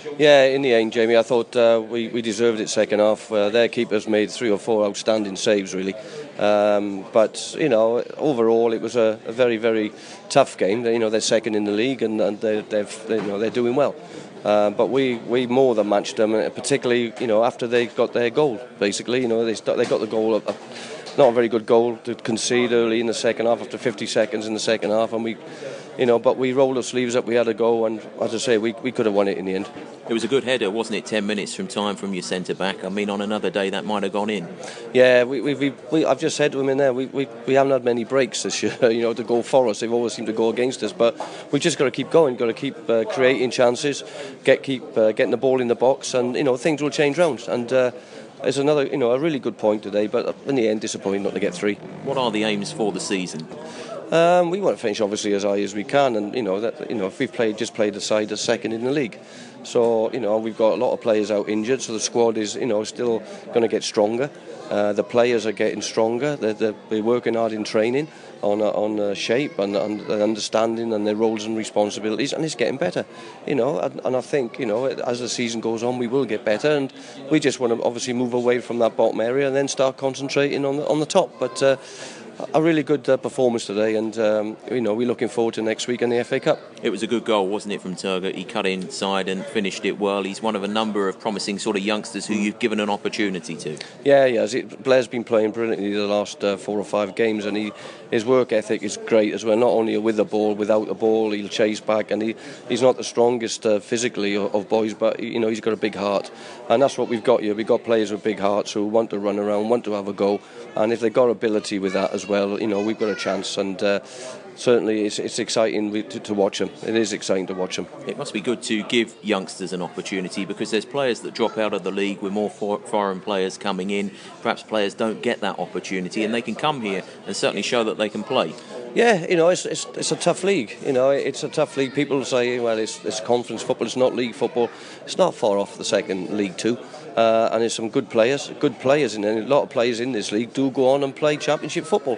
Yeah, in the end, Jamie, I thought we deserved it second half. Their keepers made 3 or 4 outstanding saves, really. But overall, it was a very, very tough game. They're second in the league, and they're doing well. But we more than matched them, particularly after they got their goal. Basically, they got the goal. Not a very good goal to concede early in the second half after 50 seconds in the second half, and but we rolled our sleeves up. We had a go, and as I say, we could have won it in the end. It was a good header, wasn't it? 10 minutes from time from your centre back. I mean, on another day that might have gone in. Yeah, I've just said to him in there, we haven't had many breaks this year, to go for us. They've always seemed to go against us, but we've just got to keep going. Got to keep creating chances, keep getting the ball in the box, and things will change round. And it's another, a really good point today, but in the end, disappointing not to get 3. What are the aims for the season? We want to finish obviously as high as we can, and if we've played the side as second in the league, so we've got a lot of players out injured, so the squad is still going to get stronger. The players are getting stronger. They're working hard in training on shape and understanding and their roles and responsibilities, and it's getting better. And I think as the season goes on, we will get better, and we just want to obviously move away from that bottom area and then start concentrating on the top. But a really good performance today, and we're looking forward to next week in the FA Cup. It was a good goal, wasn't it, from Turgut? He cut inside and finished it well. He's one of a number of promising sort of youngsters who you've given an opportunity to. Yeah, he has. Blair's been playing brilliantly the last 4 or 5 games, and his work ethic is great as well. Not only with the ball, without the ball, he'll chase back, and he's not the strongest physically of boys, but he's got a big heart, and that's what we've got here. We've got players with big hearts who want to run around, want to have a go, and if they've got ability with that as well, we've got a chance, and certainly it's exciting to watch them. It is exciting to watch them. It must be good to give youngsters an opportunity, because there's players that drop out of the league with more foreign players coming in. Perhaps players don't get that opportunity, and they can come here and certainly show that they can play. Yeah, it's a tough league. It's a tough league. People say, well, it's conference football, it's not league football. It's not far off the second League Two. And there's some good players in there. A lot of players in this league do go on and play championship football.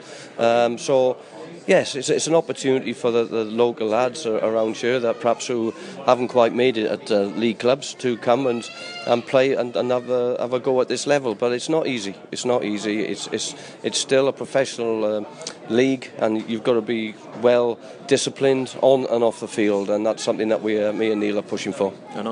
So yes, it's an opportunity for the local lads around here that perhaps who haven't quite made it at league clubs to come and play and have a go at this level. But it's not easy. It's not easy. It's still a professional league, and you've got to be well disciplined on and off the field, and that's something that me and Neil are pushing for.